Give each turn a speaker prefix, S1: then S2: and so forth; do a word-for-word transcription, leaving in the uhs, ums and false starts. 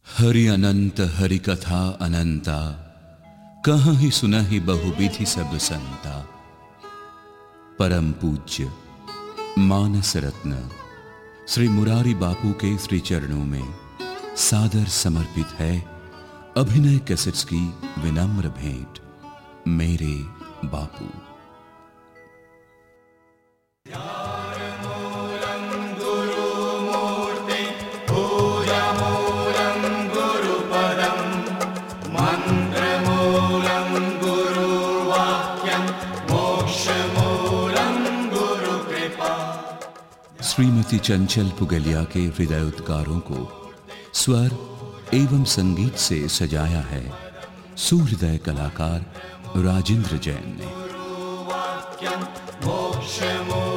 S1: हरि अनंत हरि कथा अनंता, कहीं सुनहि बहुविधि सब संता। परम पूज्य मानस रत्न श्री मुरारी बापू के श्री चरणों में सादर समर्पित है अभिनय कैसेट्स की विनम्र भेंट। मेरे बापू। श्रीमती चंचल पुगलिया के हृदयोद्गारों को स्वर एवं संगीत से सजाया है सुहृदय कलाकार राजेंद्र जैन ने।